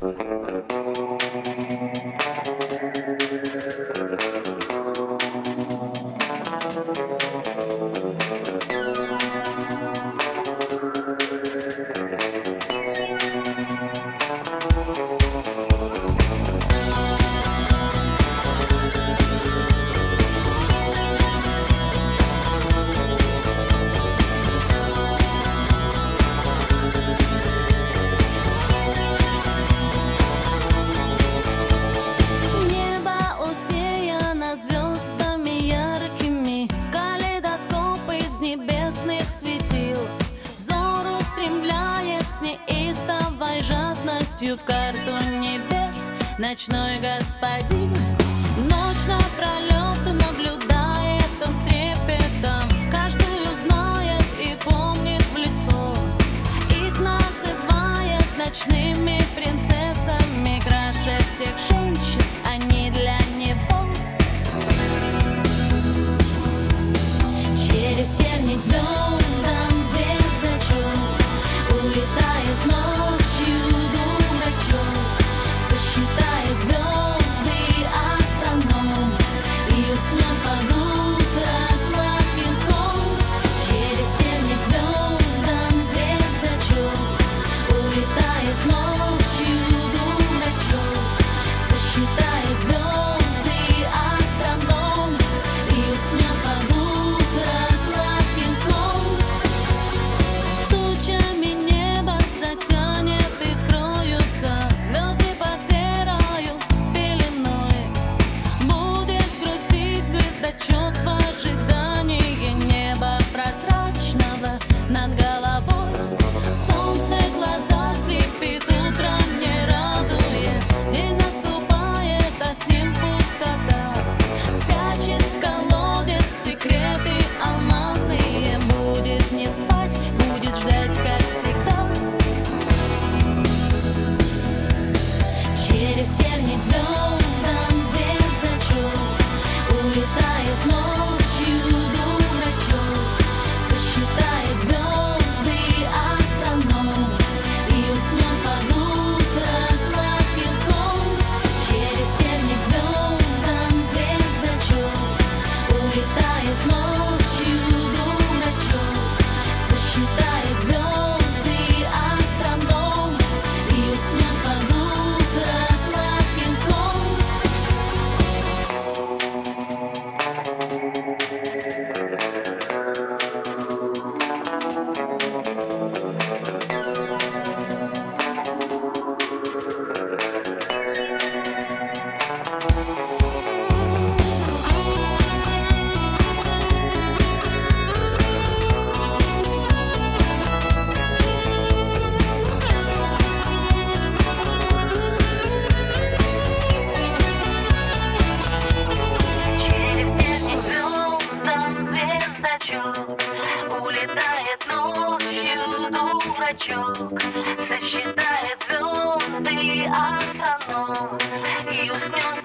В карту небес ночной господин. Ночь напролет наблюдает он с трепетом, каждую знает и помнит в лицо. Их называет ночными принцессами, краше всех женщин они для него. Через терник звездам звездочет улетает ночью. Сосчитает звезды астроном и уснет под утро сладким сном. Через терник звездам звездочет улетает ночью дурачок. Сосчитает звезды астроном и уснет под утро сладким сном. Тучами небо затянет и скроются звезды под серою пеленой. Будет грустить звездочет в ожидании неба прозрачного над головой. Солнце глаза слепит, утро не радует. День наступает, а с ним пустота. Спрячет в колодец секреты алмазные. Будет не спать, будет ждать, как всегда. Через терник звездам звездочет улетает ночью дурачок. Сосчитает звезды астроном и уснет под утро сладким сном. Через терник звездам звездочет улетает ночью дурачок. Сосчитает звезды астроном и уснет под утро сладким сном. Через терник звездам звездочет улетает ночью дурачок. Сосчитает звезды астроном и уснет